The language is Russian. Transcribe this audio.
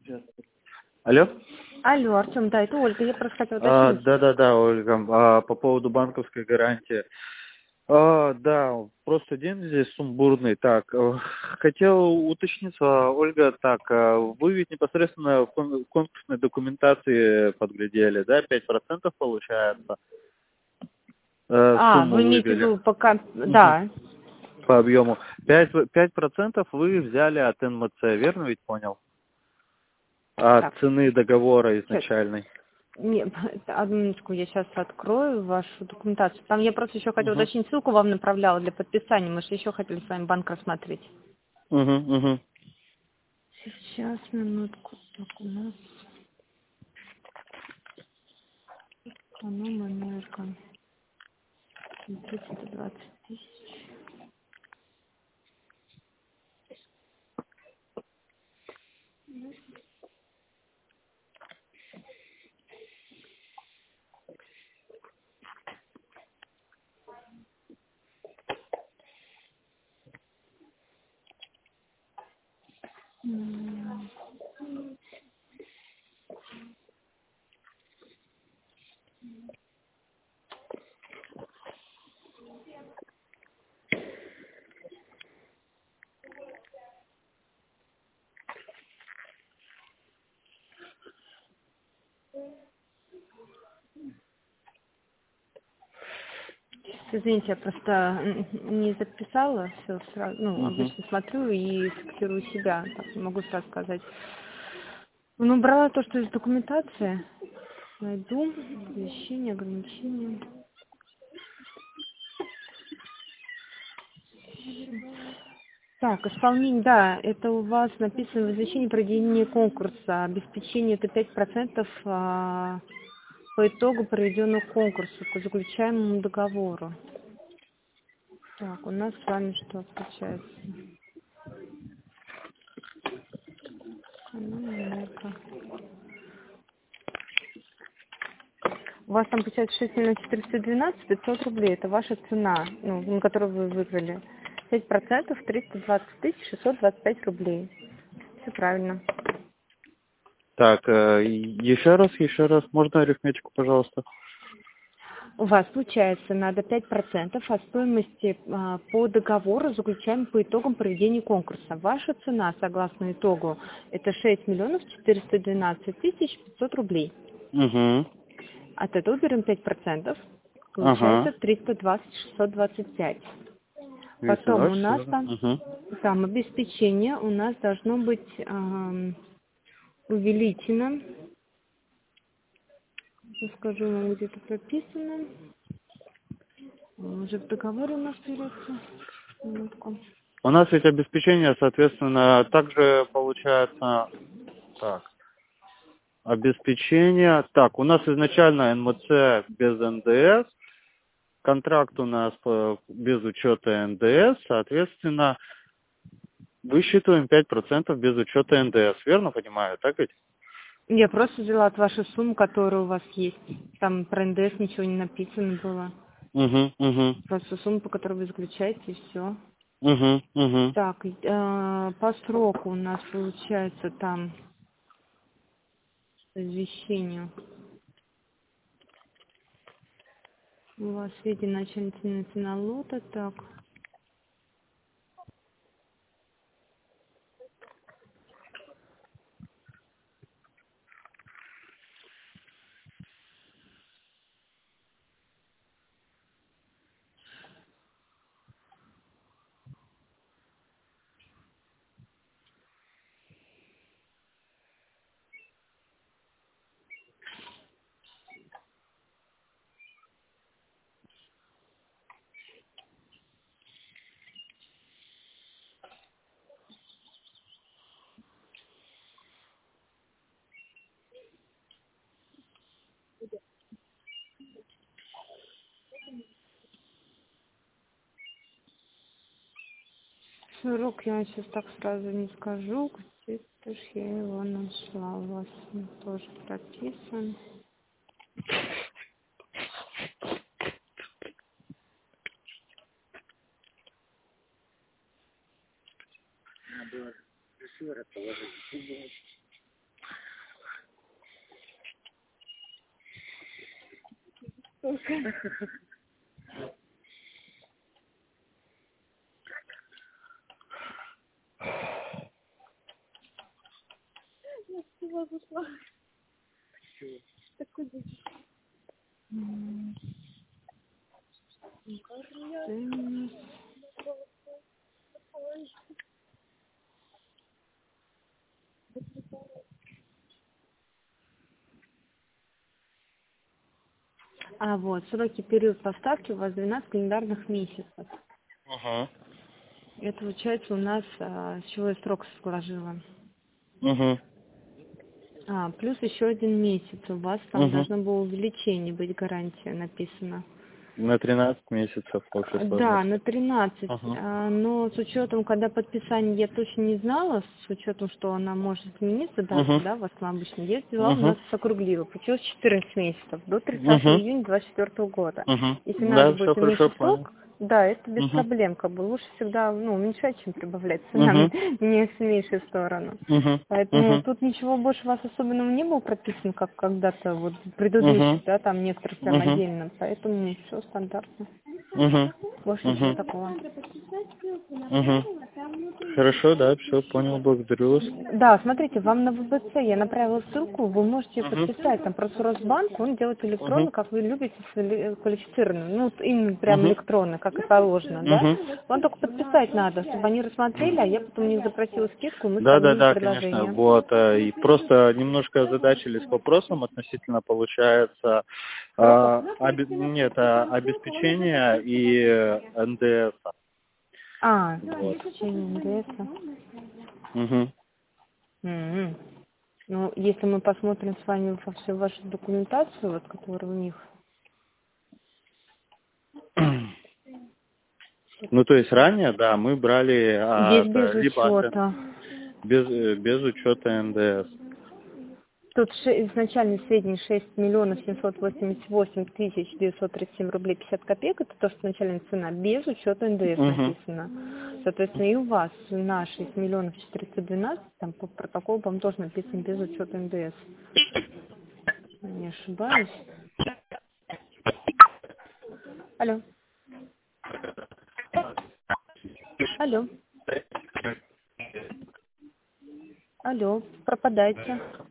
Алло? Алло, Артем, да, это Ольга. Я просто хотела уточнить. Да, Ольга, по поводу банковской гарантии. Да, просто день здесь сумбурный. Так, хотел уточниться, Ольга, так, вы ведь непосредственно в конкурсной документации подглядели, да, 5% получается, Вы сумму имеете в вывели. виду пока... Мгм. Да. По объему. 5% вы взяли от НМЦ, верно ведь понял? От Так, цены договора сейчас. изначальной. Одну минутку, я сейчас открою вашу документацию. Там я просто еще хотела Угу. уточнить, ссылку вам направляла для подписания. Мы же еще хотели с вами банк рассмотреть. Угу. Сейчас, минутку. Так, у нас... Америка. 320 тысяч. М. Извините, я просто не записала все сразу. Ну, Угу. обычно смотрю и фиксирую себя. Так, не могу сразу сказать. Ну, брала то, что из документации. Найду. Извещение, ограничения. Так, исполнение, да, это у вас написано в извещении проведения конкурса. Обеспечение это 5% по итогу проведенного конкурса по заключаемому договору. Так, у нас с вами что получается? У вас там получается 6 миллионов 412 500 рублей. Это ваша цена, ну, на которую вы выиграли. 5% 320 тысяч 625 рублей. Все правильно. Так, еще раз, можно арифметику, пожалуйста? У вас получается надо 5% от стоимости по договору, заключаемой по итогам проведения конкурса. Ваша цена, согласно итогу, это 6 миллионов 412 тысяч 500 рублей. Угу. От этого берем 5%, получается Ага. 320 625. Потом 220, у нас что? там, Угу. там обеспечение у нас должно быть увеличено. Скажу вам, где-то прописано. Уже в договоре у нас берется. Минутку. У нас ведь обеспечение, соответственно, также получается... Так, обеспечение... Так, у нас изначально НМЦ без НДС, контракт у нас без учета НДС, соответственно, высчитываем 5% без учета НДС, верно понимаю, так ведь? Я просто взяла от вашей суммы, которая у вас есть. Там про НДС ничего не написано было. Угу. Просто сумма, по которой вы заключаете, и все. Угу. Так, по сроку у нас получается там извещение. У вас виде начальница цена лота, так. Срок я вам сейчас так сразу не скажу. Где-то ж я его нашла. У вас он тоже прописан. А вот, сроки период поставки у вас 12 календарных месяцев. Ага. Это получается у нас, с чего я срок сложила. Угу. Плюс еще 1 месяц. У вас там должно было увеличение быть, гарантия написано. На 13 месяцев общей Да, сложности. на 13. Ага. Но с учетом, когда подписание я точно не знала, с учетом, что она может измениться, дата, да, у вас там обычно есть дела, у нас округлила. Получилось 14 месяцев, до 30 июня 2024 года. Если надо Да, все будет хорошо, уменьшить понял. срок, да, это без проблем, как бы лучше всегда, уменьшать, чем прибавлять ценам, не в меньшую сторону. Поэтому тут ничего больше у вас особенного не было прописано, как когда-то вот предыдущих, да, там некоторых прям отдельно, поэтому все стандартно. Больше ничего такого. Хорошо, да, все, понял, благодарю вас. Да, смотрите, вам на ВБЦ я направила ссылку, вы можете ее подписать, там просто Росбанк, он делает электронно, как вы любите, квалифицированную, вот именно прям электронно, как и положено, да? Вам только подписать надо, чтобы они рассмотрели, а я потом у них запросила скидку, мы сравнили Да, конечно, предложение. вот, и просто немножко озадачились вопросом относительно, получается, обеспечения и НДС. Обеспечение НДС. Ну, если мы посмотрим с вами во всю вашу документацию, вот, которая у них. Ну, то есть ранее, да, мы брали Здесь без учета. без учета НДС. Тут изначально средний 6 миллионов 788 тысяч 937 рублей 50 копеек. Это то, что начальная цена, без учета НДС написано. Соответственно, и у вас на 6 миллионов 412, там по протоколу вам тоже написано без учета НДС. Не ошибаюсь. Алло. Алло. Алло, пропадайте.